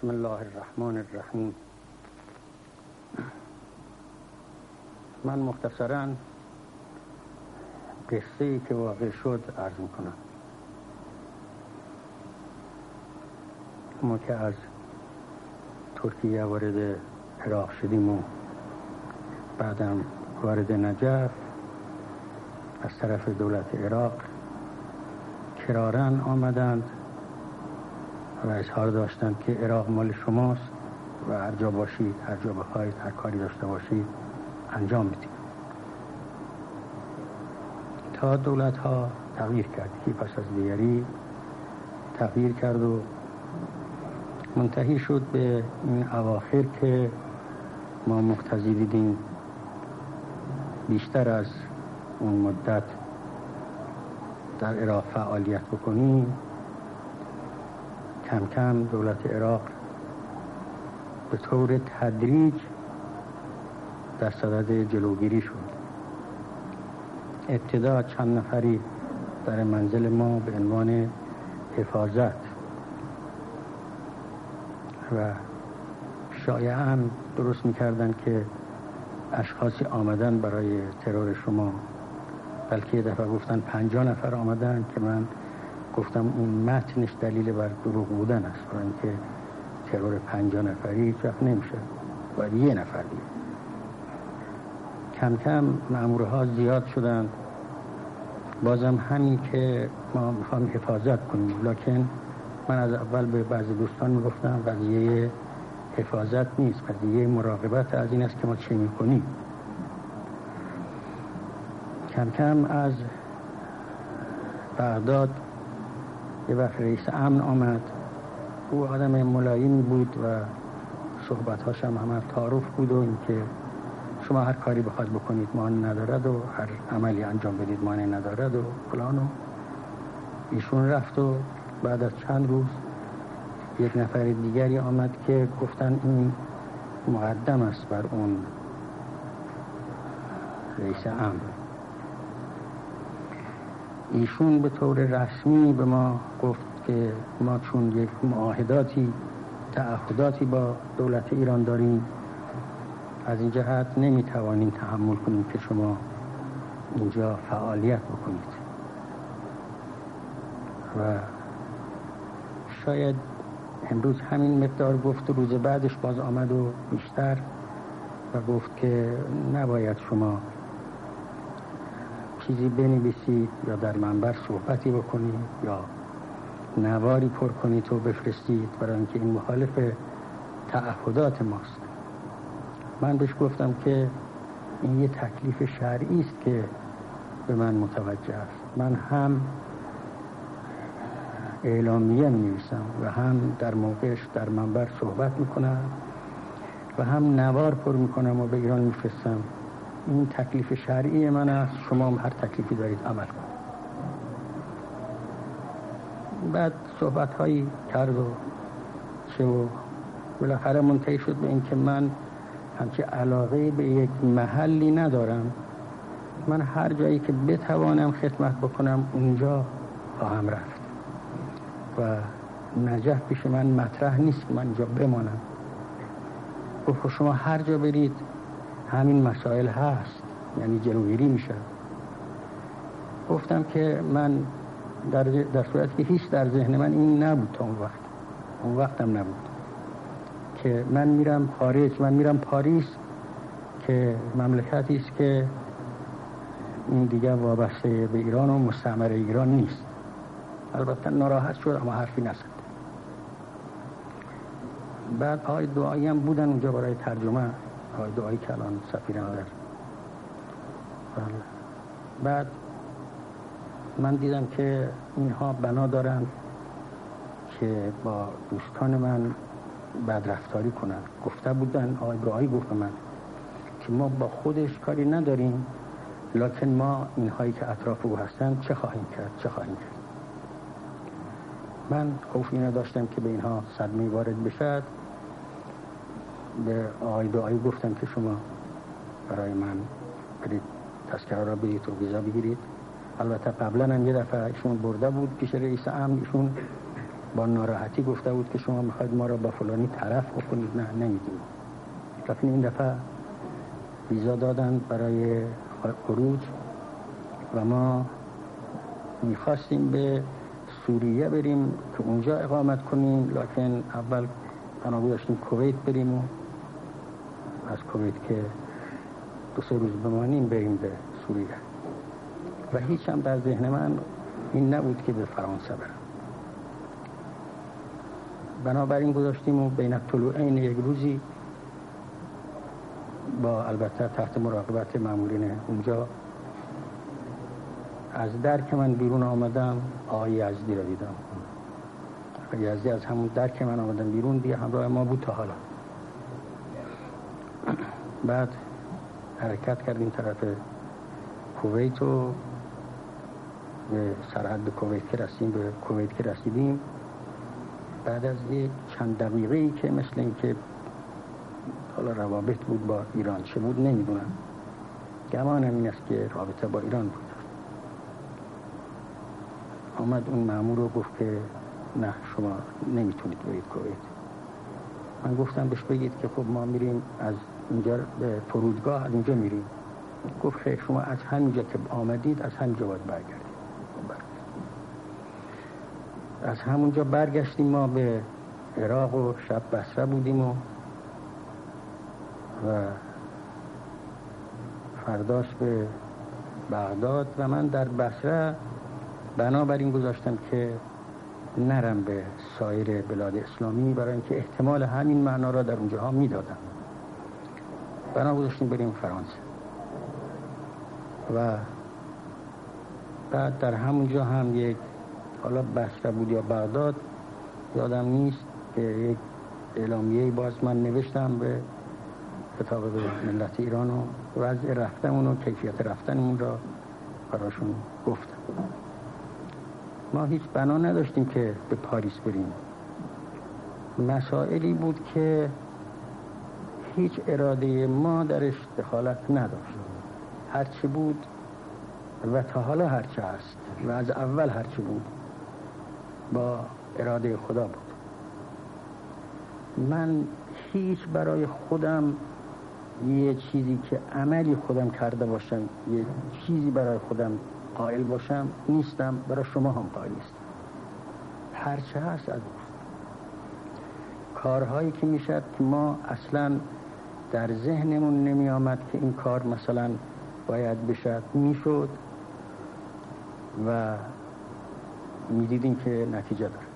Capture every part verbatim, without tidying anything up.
بسم الله الرحمن الرحیم. من مختصراً قصه‌ای که واقع شد عرض میکنم. ما که از ترکیه وارد عراق شدیم و بعدم وارد نجف از طرف دولت عراق کرارن آمدند و اظهار داشتند که عراق مال شماست و هر جا باشید، هر جا بخواید، هر کاری داشته باشید انجام بدید. تا دولت ها تغییر کرد، که پس از دیگری تغییر کرد و منتهی شد به این اواخر که ما مقتضی دیدیم بیشتر از اون مدت در عراق فعالیت بکنیم. کم کم دولت عراق به طور تدریج در صدد جلوگیری شد. ابتدا چند نفری در منزل ما به عنوان حفاظت و شایعاً درست می‌کردن که اشخاصی آمدن برای ترور شما، بلکه یه دفعه گفتن پنجاه نفر آمدن که من گفتم اون متنش دلیل بر دروغ بودن است، برای اینکه ترور پنجاه نفری هیچ وقت نمیشه، باید یه نفر دیگه. کم کم مأمورها زیاد شدند، بازم همین که ما میخوام حفاظت کنیم، لکن من از اول به بعضی دوستان میگفتم قضیه حفاظت نیست، قضیه مراقبت از این است که ما چه میکنیم. کم کم از بغداد یه وقت رئیس امن آمد. او آدم ملایمی بود و صحبت‌هاش هم همه تعارف بود و اینکه شما هر کاری بخواد بکنید مانع ندارد و هر عملی انجام بدید مانع ندارد و فلان. و ایشون رفت و بعد از چند روز یک نفر دیگری آمد که گفتن این مقدم است بر اون رئیس امن. ایشون به طور رسمی به ما گفت که ما چون یک معاهداتی تعهداتی با دولت ایران داریم، از این جهت نمیتوانیم تحمل کنیم که شما اینجا فعالیت بکنید. و شاید امروز همین مقدار گفت و روز بعدش باز آمد و بیشتر و گفت که نباید شما چیزی بنویسید یا در منبر صحبتی بکنید یا نواری پر کنید و بفرستید، برای اینکه این مخالف تعهدات ماست. من بهش گفتم که این یه تکلیف شرعی است که به من متوجه است. من هم اعلامیه می نویسم و هم در موقعش در منبر صحبت میکنم و هم نوار پر میکنم و به ایران میفرستم. این تکلیف شرعی من است، شما هم هر تکلیفی دارید عمل کنید. بعد صحبت هایی کرد و چه و بالاخره منتهی شد به این که من همچه علاقه به یک محلی ندارم. من هر جایی که بتوانم خدمت بکنم اونجا خواهم رفت و نجف پیش من مطرح نیست که من اینجا بمانم. گفت شما هر جا برید همین مسائل هست، یعنی جلوگیری میشه. گفتم که من در, در صورتی که هیچ در ذهن من این نبود تا اون وقت اون وقتم نبود که من میرم خارج، من میرم پاریس که مملکتی است که این دیگه وابسته به ایران و مستعمره ایران نیست. البته ناراحت شد اما حرفی نزد. بعد آقای دعایی هم بودن اونجا برای ترجمه، آقای دعایی که الان سفیرم در. بعد من دیدم که اینها بنا دارن که با دوستان من بدرفتاری کنن. گفته بودن، آقای دعایی گفت من که ما با خودش کاری نداریم، لکن ما اینهایی که اطراف او هستن چه خواهیم کرد چه خواهیم کرد. من خوفی نداشتم که به اینها صدمه وارد بشد. به آقای دعایی گفتم که شما برای من برید تذکره را برید و ویزا بگیرید. البته قبلا هم یه دفعه ایشون برده بود پیش رئیس امن، ایشون با ناراحتی گفته بود که شما میخواید ما را با فلانی طرف بکنید. نه نمیدیم. لیکن این دفعه ویزا دادن برای خروج و ما میخواستیم به سوریه بریم که اونجا اقامت کنیم، لکن اول بنا داشتیم کویت بریم و از کویت که دو سه روز بمانیم بریم به سوریه و هیچ هم در ذهن من این نبود که به فرانسه برم. بنابراین گذاشتیم و بین الطلوعین یک روزی با البته تحت مراقبت مامورین اونجا از در که من بیرون آمدم آقای یزدی را دیدم. آقای یزدی از همون در که من آمدم بیرون دیگه همراه ما بود تا حالا. بعد حرکت کردیم طرف کویت و به سرحد کویت که رسیدیم به کویت که رسیدیم بعد از یک چند دقیقه‌ای که مثل این که حالا روابط بود با ایران چه بود نمیدونم، گمانم این است که رابطه با ایران بود، آمد اون مأمور رو گفت که نه شما نمیتونید برید کویت. من گفتم بهش بگید که خب ما میریم از اینجا به فرودگاه، از اینجا میریم. گفت خیر شما از همینجا که آمدید از همینجا باید برگردید. از همونجا برگشتیم ما به عراق و شب بصره بودیم و و فرداش به بغداد و من در بصره بنابراین گذاشتم که نرم به سایر بلاد اسلامی برای اینکه احتمال همین معنا را در اونجاها میدادم. بنا گذاشتیم بریم فرانسه و بعد در همونجا هم یک حالا بصره بود یا بغداد یادم نیست که یک اعلامیه باز من نوشتم به خطاب به ملت ایران و وضع رفتمون و کیفیت رفتنمون را براشون گفتم. ما هیچ بنا نداشتیم که به پاریس بریم. مسائلی بود که هیچ اراده ما درش دخالت نداشت. هرچی بود و تا حالا هرچی هست و از اول هرچی بود با اراده خدا بود. من هیچ برای خودم یه چیزی که عملی خودم کرده باشم، یه چیزی برای خودم قائل باشم نیستم، برای شما هم قائل نیستم. هرچه هست از کارهایی که میشد که ما اصلا در ذهنمون نمی آمد که این کار مثلا باید بشد میشد و میدیدیم که نتیجه دارد.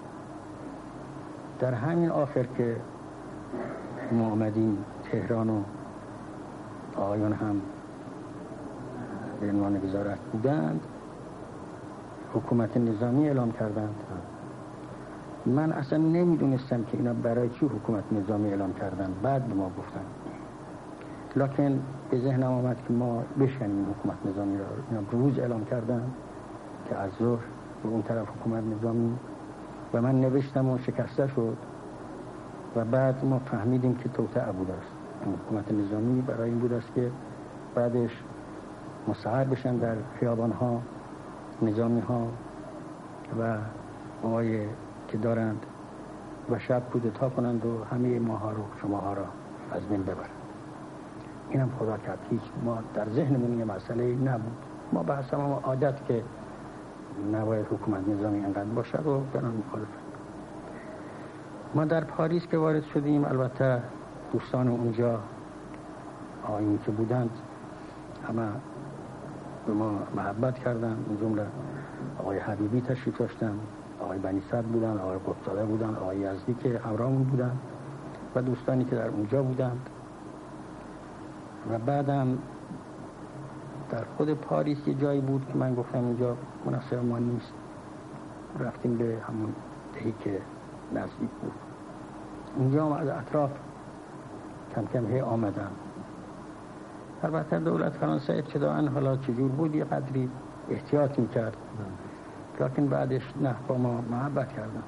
در همین آخر که ما آمدیم تهران و آقایان هم به عنوان وزارت بودند، حکومت نظامی اعلام کردند. من اصلا نمیدونستم که اینا برای چی حکومت نظامی اعلام کردن، بعد به ما گفتن. لکن به ذهنم آمد که ما بشنیم حکومت نظامی را. اینا روز اعلام کردن که از ظهر به اون طرف حکومت نظامی و من نوشتم و شکسته شد و بعد ما فهمیدیم که توطئه بود است. حکومت نظامی برای این بود است که بعدش مستعر بشن در خیابان ها نظامی ها و آقای که دارند و شب کودتا کنند و همه ماها رو شماها را از بین ببرند. اینم خدا کرد. هیچ ما در ذهنمون یه مسئله نبود. ما به حسب ما عادت که نباید حکومت نظامی انقدر باشه و بران مخالفت. ما در پاریس که وارد شدیم البته دوستان اونجا آقایون که بودند همه به ما محبت کردن. اون جمله آقای حبیبی تشریف داشتن، آقای بنی صدر بودن، آقای قطزاده بودن، آقای یزدی که همراهمون بودن و دوستانی که در اونجا بودند. و بعدم در خود پاریس یه جایی بود که من گفتم اینجا مناسب ما نیست. رفتیم به همون دهی که نزدیک بود. اونجا هم از اطراف کم کم هی آمدن. البته دولت فرانسه ابتداعاً حالا چجور بود یه قدری احتیاط میکرد، لکن بعدش نه با ما محبت کردند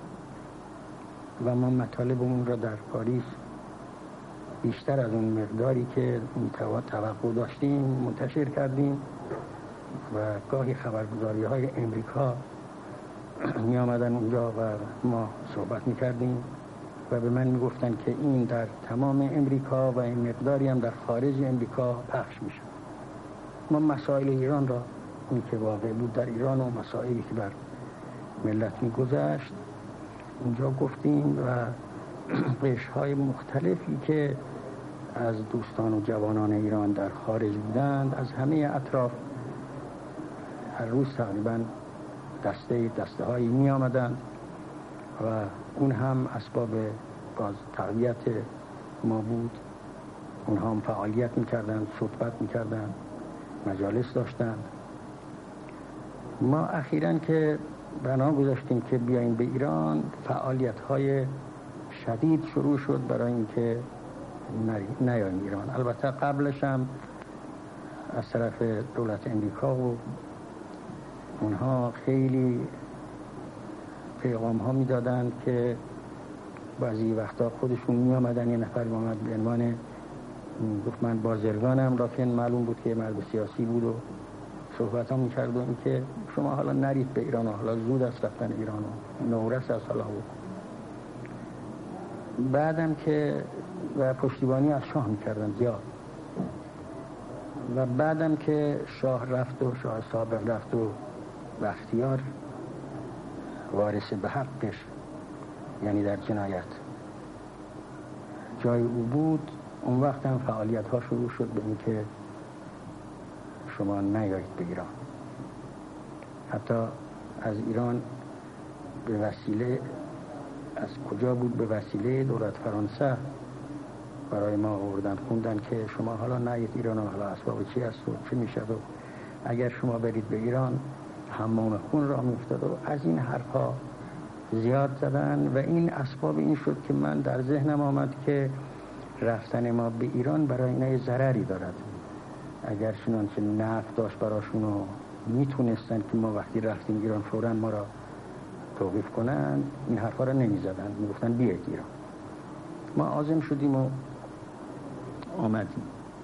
و ما مطالبمون را در پاریس بیشتر از اون مقداری که توقع داشتیم منتشر کردیم و گاهی خبرگزاری های امریکا می آمدن اونجا و ما صحبت می کردیم و به من می گفتن که این در تمام امریکا و این مقداری هم در خارج امریکا پخش می شد. ما مسائل ایران را، این که واقع بود در ایران و مسائلی که بر ملت می گذشت اونجا گفتیم و قشرهای مختلفی که از دوستان و جوانان ایران در خارج بودند از همه اطراف هر روز تقریبا دسته دسته هایی می آمدند و اون هم اسباب باز تقویت ما بود. اونها هم فعالیت می کردند، صحبت می کردند، مجالس داشتند. ما اخیراً که بنا گذاشتیم که بیاییم به ایران، فعالیت های شدید شروع شد برای اینکه نیاییم ایران. البته قبلش هم از طرف دولت امریکا و اونها خیلی پیغام ها می دادند که بعضی وقتا خودشون می آمدن. یه نفر می آمد به عنوان گفت من بازرگانم، لکن معلوم بود که مرد سیاسی بود و صحبت ها می کرد و این که شما حالا نرید به ایران و حالا زود است رفتن ایران و نورس از حالا بود. بعدم که و پشتیبانی از شاه می کردن زیاد و بعدم که شاه رفت و شاه سابق رفت و بختیار وارث به حقش یعنی در جنایت جای او بود، اون وقت هم فعالیت ها شروع شد به این که شما نیایید به ایران. حتی از ایران به وسیله از کجا بود به وسیله دولت فرانسه برای ما آوردن خوندن که شما حالا نیایید ایران و حالا اسباب چی است و چی میشه و اگر شما برید به ایران حمام خون را میفتاد و از این حرفا زیاد زدن و این اسباب این شد که من در ذهنم آمد که رفتن ما به ایران برای اینها ضرری دارد. اگر چنانچه نفت داشت براشون و میتونستن که ما وقتی رفتیم ایران فوراً ما را توقیف کنن، این حرفا را نمیزدن، میگفتن بیایید ایران. ما عازم شدیم و آمدیم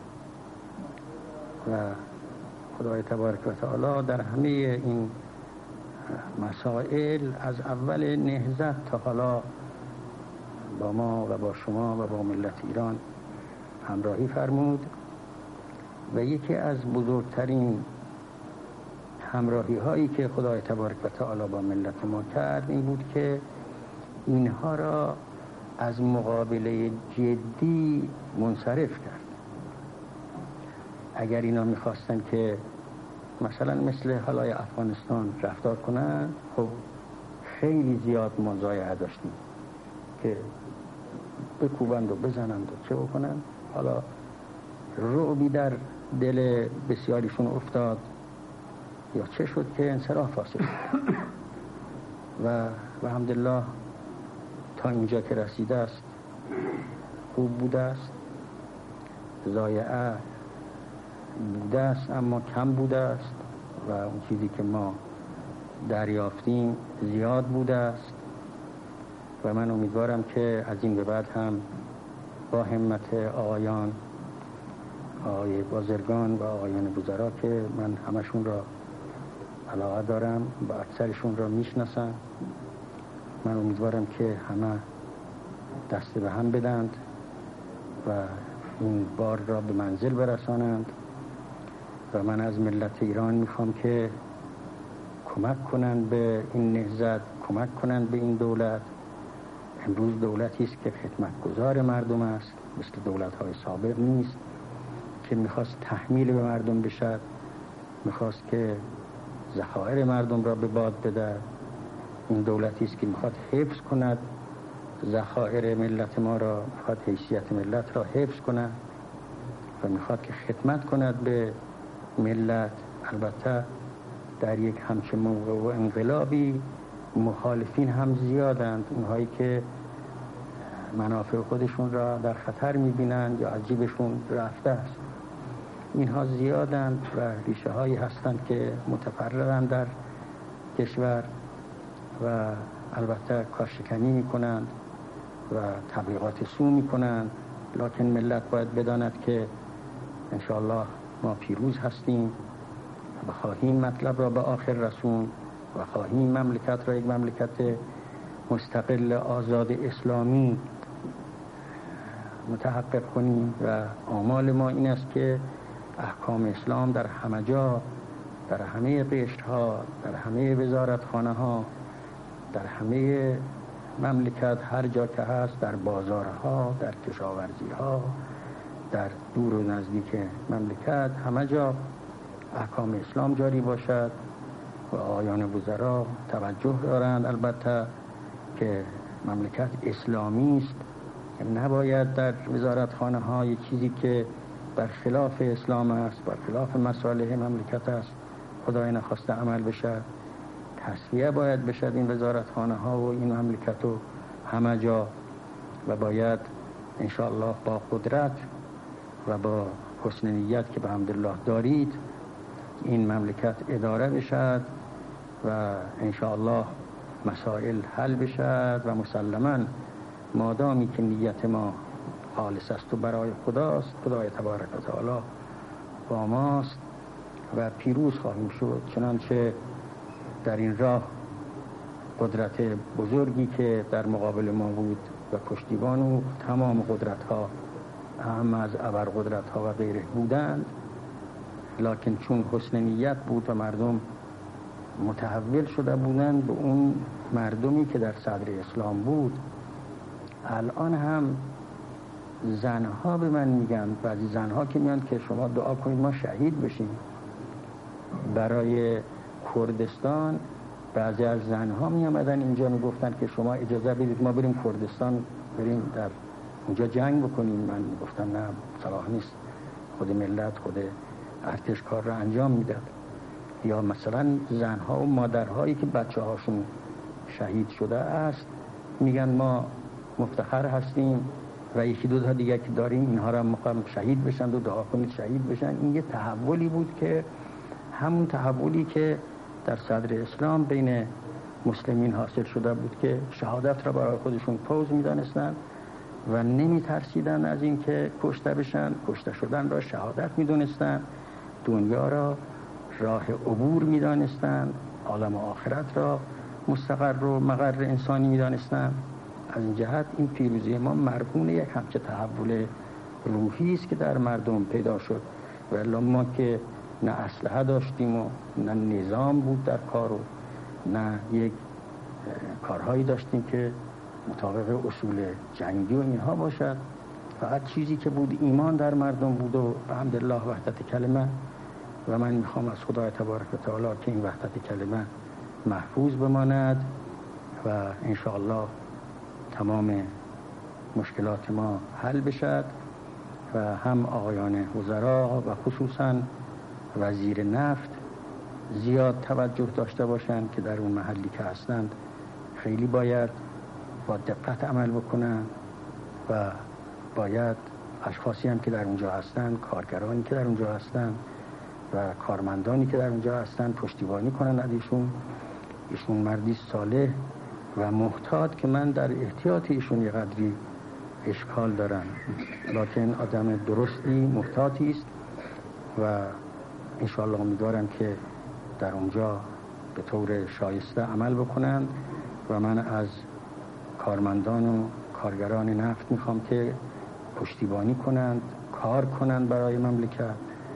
و خدای تبارک و تعالی در همه این مسائل از اول نهضت تا حالا با ما و با شما و با ملت ایران همراهی فرمود و یکی از بزرگترین همراهی هایی که خدای تبارک و تعالی با ملت ما کرد این بود که اینها را از مقابله جدی منصرف کرد. اگر اینا میخواستن که مثلا مثل حالای افغانستان رفتار کنن، خب خیلی زیاد ما ضایعه داشتیم که بکوبند و بزنند و چه بکنند. حالا رعبی در دل بسیاریشون افتاد یا چه شد که انصراف حاصل و الحمدلله تا اینجا که رسیده است خوب بوده است. ضایعه بوده است اما کم بوده است و اون چیزی که ما دریافتیم زیاد بوده است و من امیدوارم که از این به بعد هم با همت آقایان آقای بازرگان و آقایان وزرا که من همشون را علاقه دارم و اکثرشون را میشناسم، من امیدوارم که همه دست به هم بدند و این بار را به منزل برسانند و من از ملت ایران میخوام که کمک کنند به این نهضت، کمک کنند به این دولت. امروز دولتی است که خدمتگزار مردم است، مثل دولت‌های سابق نیست که میخواست تحمیل به مردم بشد، میخواست که ذخایر مردم را به باد بده. این دولتی است که میخواد حفظ کند ذخایر ملت ما را، میخواد حیثیت ملت را حفظ کند و میخواد که خدمت کند به ملت. البته در یک همچه موقع و انقلابی مخالفین هم زیادند، اونهایی که منافع خودشون را در خطر میبینند یا از جیبشون رفته است. اینها زیادند و ریشه هایی هستند که متفرقند در کشور و البته کارشکنی میکنند و تبلیغات سو میکنند، لکن ملت باید بداند که انشاءالله ما پیروز هستیم و خواهیم مطلب را به آخر رسون و خواهیم مملکت را یک مملکت مستقل آزاد اسلامی متحقق کنیم و آمال ما این است که احکام اسلام در همه جا، در همه قشرها، در همه وزارتخانه ها، در همه مملکت، هر جا که هست، در بازارها، در کشاورزی ها، در دور و نزدیک مملکت، همه جا احکام اسلام جاری باشد و آیان وزرا توجه دارند البته که مملکت اسلامی است، نباید در وزارتخانه ها یک چیزی که برخلاف اسلام است، برخلاف مصالح مملکت است، خدای نخواسته عمل بشه. تصفیه باید بشد این وزارتخانه ها و این مملکت و همه جا، و باید انشاءالله با قدرت و با حسن نیت که به حمدالله دارید این مملکت اداره بشد و انشاءالله مسائل حل بشد و مسلماً مادامی که نیت ما خالص است و برای خداست، خدای تبارک و تعالی با ماست و پیروز خواهیم شد. چنانچه در این راه قدرت بزرگی که در مقابل ما بود و پشتیبان و تمام قدرت ها اهم از ابر قدرت ها و غیره بودند، لکن چون حسن نیت بود و مردم متحول شده بودند به اون مردمی که در صدر اسلام بود، الان هم زنها به من میگن، بعضی زنها که میان که شما دعا کنید ما شهید بشیم برای کردستان. بعضی از زنها می آمدن اینجا میگفتن که شما اجازه بدید ما بریم کردستان، بریم در اونجا جنگ بکنیم. من گفتم نه، صلاح نیست، خود ملت، خود ارتش کار را انجام میداد. یا مثلا زنها و مادرهایی که بچه هاشون شهید شده است میگن ما مفتخر هستیم و یکی دو تا دیگه که داریم اینها را میخوام شهید بشن و دعا کنید شهید بشن. این یه تحولی بود که همون تحولی که در صدر اسلام بین مسلمین حاصل شده بود که شهادت را برای خودشون فوز میدانستن و نمی ترسیدن از این که کشته بشن. کشته شدن را شهادت میدونستن، دنیا را راه عبور میدانستن، عالم آخرت را مستقر و مقر انسانی میدانستن. از این جهت این پیروزی ما مرهون یک همچه تحول روحی است که در مردم پیدا شد. ولی ما که نه اسلحه داشتیم و نه نظام بود در کار و نه یک کارهایی داشتیم که مطابق اصول جنگی و اینها باشد، فقط چیزی که بود ایمان در مردم بود و الحمدلله وحدت کلمه. و من میخوام از خدای تبارک و تعالی که این وحدت کلمه محفوظ بماند و انشاءالله تمام مشکلات ما حل بشد و هم آقایان وزرا و خصوصا وزیر نفت زیاد توجه داشته باشند که در اون محلی که هستند خیلی باید با دقت عمل بکنند و باید اشخاصی هم که در اونجا هستند، کارگرانی که در اونجا هستند و کارمندانی که در اونجا هستند پشتیبانی کنند از ایشون. ایشون مردی صالح و محتاط که من در احتیاط ایشون یه قدری اشکال دارم، لکن آدم درستی محتاطی است و انشاءالله امیدوارم که در اونجا به طور شایسته عمل بکنند و من از کارمندان و کارگران نفت میخوام که پشتیبانی کنند، کار کنند برای مملکت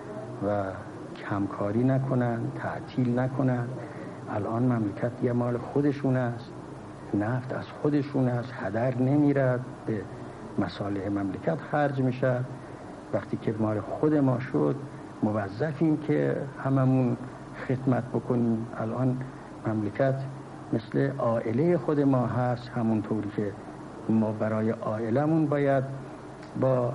و کمکاری نکنند، تعطیل نکنند. الان مملکت یه مال خودشون است، نفت از خودشون است، هدر نمیرد، به مصالح مملکت خرج میشه. وقتی که مال خود ما شد موظفیم که هممون خدمت بکنیم. الان مملکت مثل عائله خود ما هست، همون طوری که ما برای عائلمون باید با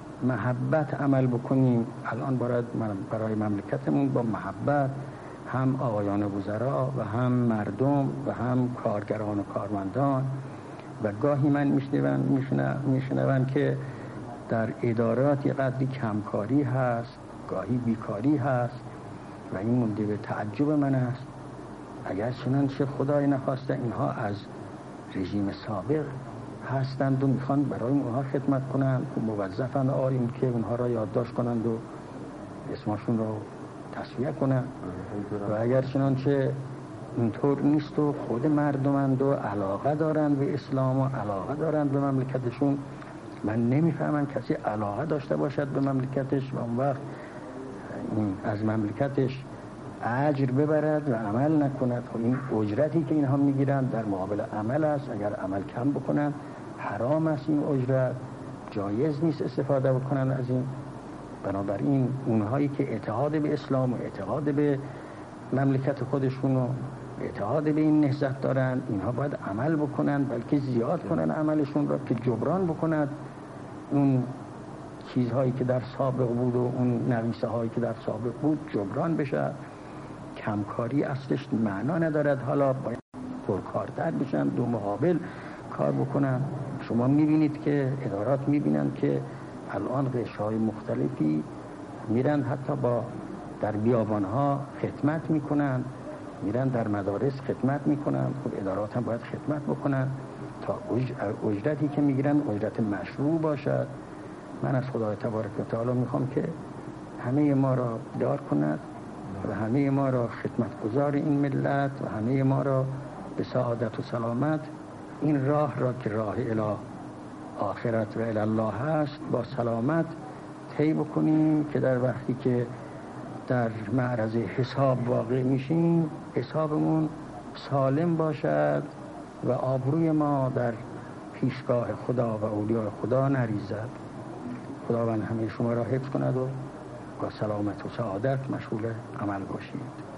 محبت عمل بکنیم. الان باید برای مملکتمون با محبت هم آقایان وزرا و هم مردم و هم کارگران و کارمندان. و گاهی من میشنوم که در ادارات یه قدری کمکاری هست، گاهی بیکاری هست و این مونده به تعجب من است. اگر چنانچه خدای نخواسته اینها از رژیم سابق هستند و میخوان برای اونها خدمت کنند و موظفند آقایون که اونها را یادداشت کنند و اسمشون را تصفیه کنند، و اگر چنانچه اینطور نیست و خود مردمند و علاقه دارند به اسلام و علاقه دارند به مملکتشون. من نمیفهمم کسی علاقه داشته باشد به مملکتش و اون وقت از مملکتش اجر ببرد و عمل نکند. و این اجرتی که اینها میگیرند در مقابل عمل است. اگر عمل کم بکنن حرام است این اجرت، جایز نیست استفاده بکنن از این. بنابراین اونهایی که اعتقاد به اسلام و اعتقاد به مملکت خودشون و اعتقاد به این نهضت دارن، اینها باید عمل بکنن، بلکه زیاد کنن عملشون را که جبران بکنند اون چیزهایی که در سابق بود و اون نویسه هایی که در سابق بود جبران بشه. کمکاری اصلش معنا ندارد، حالا باید پرکارتر بشن، دو مقابل کار بکنن. شما میبینید که ادارات میبینن که الان قشرهای مختلفی میرن حتی با در بیابانها خدمت میکنن، میرن در مدارس خدمت میکنن. خب ادارات هم باید خدمت بکنن تا اجرتی که میگیرن اجرت مشروع باشد. من از خدای تبارک و تعالی میخوام که همه ما را دار کند و همه ما را خدمتگزار این ملت و همه ما را به سعادت و سلامت این راه را که راه اله آخرت و الی الله هست با سلامت طی بکنیم، که در وقتی که در معرض حساب واقع میشیم حسابمون سالم باشد و آبروی ما در پیشگاه خدا و اولیاء خدا نریزد. خداوند همه شما را حفظ کند و با سلامت و سعادت مشغول عمل باشید.